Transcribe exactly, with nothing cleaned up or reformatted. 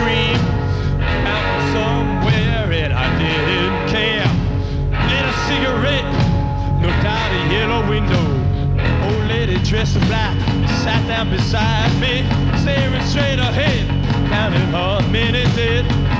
scream out from somewhere and I didn't care. Lit a cigarette, looked out a yellow window. Old lady dressed in black sat down beside me, staring straight ahead, counting her minutes dead.